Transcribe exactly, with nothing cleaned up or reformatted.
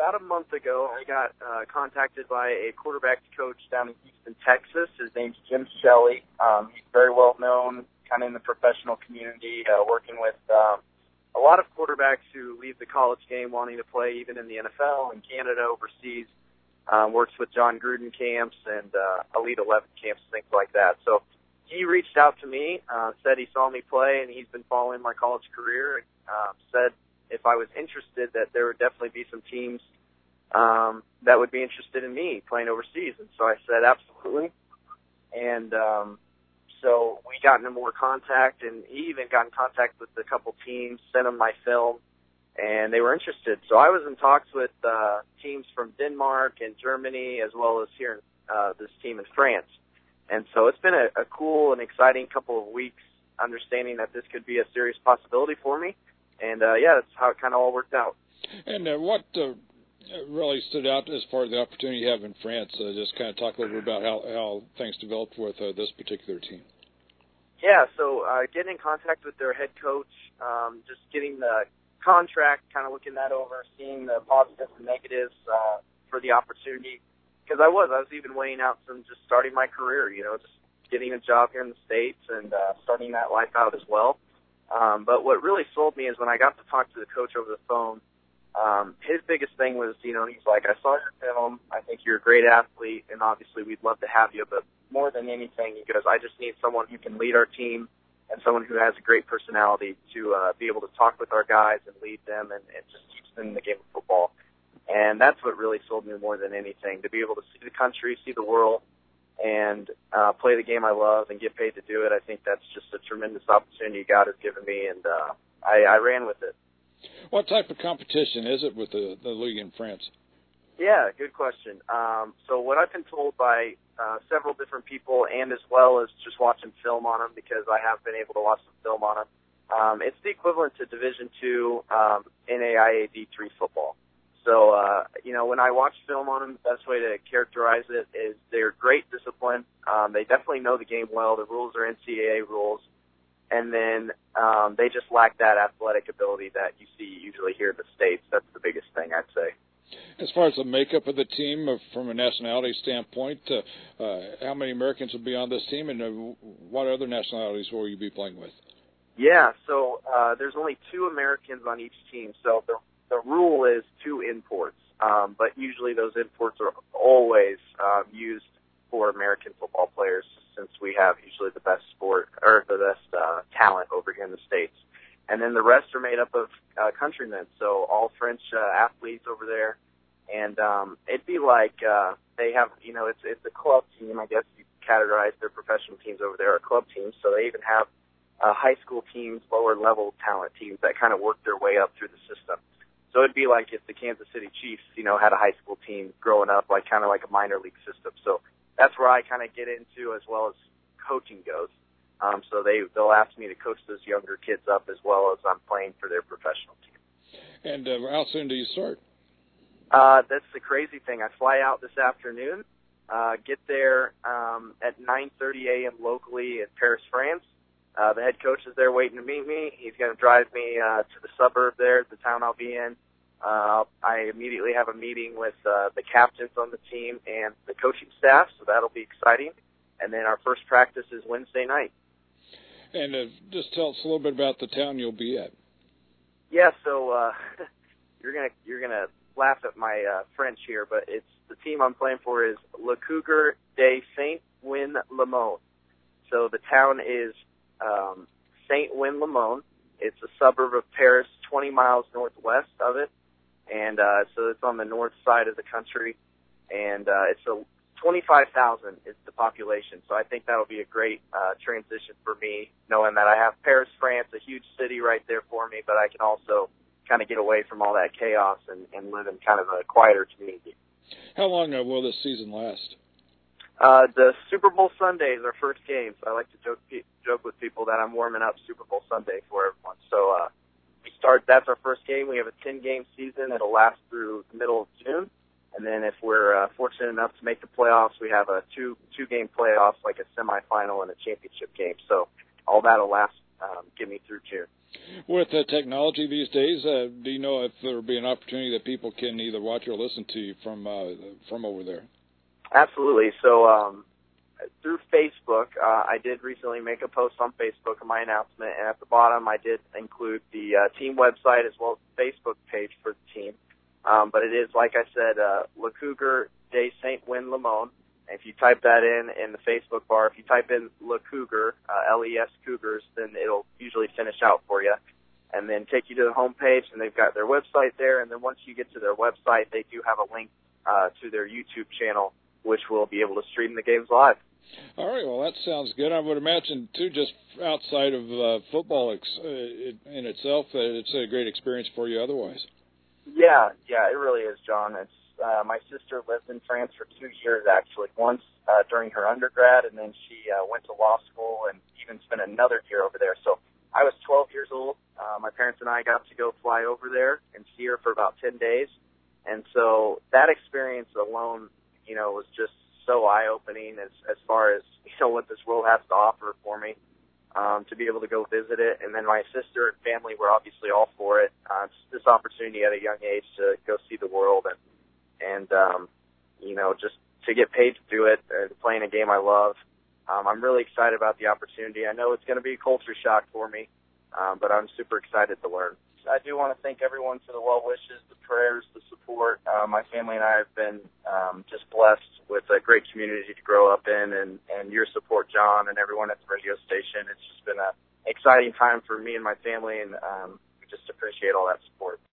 about a month ago, I got uh, contacted by a quarterback coach down in Houston, Texas. His name's Jim Shelley. Um, he's very well known kind of in the professional community, uh, working with um, a lot of quarterbacks who leave the college game wanting to play even in the N F L, in Canada, overseas. Um, works with John Gruden camps and uh, Elite eleven camps, things like that. So he reached out to me, uh, said he saw me play, and he's been following my college career, and uh, said if I was interested that there would definitely be some teams um, that would be interested in me playing overseas. And so I said absolutely. And um, so we got into more contact, and he even got in contact with a couple teams, sent them my film, and they were interested. So I was in talks with uh, teams from Denmark and Germany, as well as here uh, this team in France. And so it's been a, a cool and exciting couple of weeks, understanding that this could be a serious possibility for me. And, uh, yeah, that's how it kind of all worked out. And uh, what uh, really stood out as far as the opportunity you have in France? Uh, just kind of talk a little bit about how, how things developed with uh, this particular team. Yeah, so uh, getting in contact with their head coach, um, just getting the contract, kind of looking that over, seeing the positives and negatives uh, for the opportunity. Because I was, I was even weighing out some just starting my career, you know, just getting a job here in the States and uh, starting that life out as well. Um, but what really sold me is when I got to talk to the coach over the phone, um, his biggest thing was, you know, he's like, I saw your film. I think you're a great athlete, and obviously we'd love to have you. But more than anything, he goes, I just need someone who can lead our team and someone who has a great personality to uh, be able to talk with our guys and lead them and, and just teach them the game of football. And that's what really sold me more than anything, to be able to see the country, see the world, and uh, play the game I love and get paid to do it. I think that's just a tremendous opportunity God has given me, and uh, I, I ran with it. What type of competition is it with the, the league in France? Yeah, good question. Um, so what I've been told by uh, several different people, and as well as just watching film on them, because I have been able to watch some film on them, um, it's the equivalent to Division two um, N A I A D three football. So, uh, you know, when I watch film on them, the best way to characterize it is they're great discipline. Um, they definitely know the game well. The rules are N C double A rules. And then um, they just lack that athletic ability that you see usually here in the States. That's the biggest thing, I'd say. As far as the makeup of the team, uh, from a nationality standpoint, uh, uh, how many Americans will be on this team, and uh, what other nationalities will you be playing with? Yeah, so uh, there's only two Americans on each team. So the The rule is two imports, um, but usually those imports are always um, used for American football players, since we have usually the best sport or the best uh, talent over here in the States. And then the rest are made up of uh, countrymen, so all French uh, athletes over there. And um, it'd be like uh, they have, you know, it's it's a club team. I guess you categorize their professional teams over there are club teams, so they even have uh, high school teams, lower level talent teams that kind of work their way up through the system. So it'd be like if the Kansas City Chiefs, you know, had a high school team growing up, like kind of like a minor league system. So that's where I kind of get into, as well as coaching goes. Um, so they, they'll ask me to coach those younger kids up as well as I'm playing for their professional team. And uh, how soon do you start? Uh, that's the crazy thing. I fly out this afternoon, uh, get there um, at nine thirty a.m. locally in Paris, France. Uh, the head coach is there waiting to meet me. He's going to drive me uh, to the suburb there, the town I'll be in. Uh, I immediately have a meeting with uh, the captains on the team and the coaching staff, so that'll be exciting. And then our first practice is Wednesday night. And uh, just tell us a little bit about the town you'll be at. Yeah, so uh, you're gonna you're gonna laugh at my uh, French here, but it's the team I'm playing for is Le Cougar de Saint-Ouen-le-Monde. So the town is Um, Saint-Ouen-le-Monde. It's a suburb of Paris, twenty miles northwest of it, and uh, so it's on the north side of the country, and uh, it's a twenty-five thousand is the population, so I think that'll be a great uh, transition for me, knowing that I have Paris, France, a huge city right there for me, but I can also kind of get away from all that chaos and, and live in kind of a quieter community. How long uh, will this season last? Uh, the Super Bowl Sunday is our first game, so I like to joke joke with people that I'm warming up Super Bowl Sunday for everyone. So uh, we start. That's our first game. We have a ten-game season. It'll last through the middle of June, and then if we're uh, fortunate enough to make the playoffs, we have a two two-game playoffs, like a semifinal and a championship game. So all that'll last um, get me through June. With the technology these days, uh, do you know if there will be an opportunity that people can either watch or listen to you from uh, from over there? Absolutely. So um, through Facebook, uh, I did recently make a post on Facebook of my announcement, and at the bottom I did include the uh, team website as well as the Facebook page for the team. Um, but it is, like I said, uh, Le Cougar de Saint-Win-Lamont. If you type that in in the Facebook bar, if you type in Le Cougar, uh, L E S Cougars, then it'll usually finish out for you and then take you to the home page, and they've got their website there. And then once you get to their website, they do have a link uh, to their YouTube channel, which will be able to stream the games live. All right, well, that sounds good. I would imagine, too, just outside of uh, football ex- uh, in itself, uh, it's a great experience for you otherwise. Yeah, yeah, it really is, John. It's uh, my sister lived in France for two years, actually, once uh, during her undergrad, and then she uh, went to law school and even spent another year over there. So I was twelve years old. Uh, my parents and I got to go fly over there and see her for about ten days. And so that experience alone, you know, was just so eye-opening as, as far as, you know, what this world has to offer for me, um, to be able to go visit it. And then my sister and family were obviously all for it. Uh, it's this opportunity at a young age to go see the world and, and um, you know, just to get paid to do it and playing a game I love. Um, I'm really excited about the opportunity. I know it's going to be a culture shock for me, um, but I'm super excited to learn. I do want to thank everyone for the well wishes, the prayers, the support. Uh, my family and I have been um, just blessed with a great community to grow up in, and, and your support, John, and everyone at the radio station. It's just been an exciting time for me and my family, and um, we just appreciate all that support.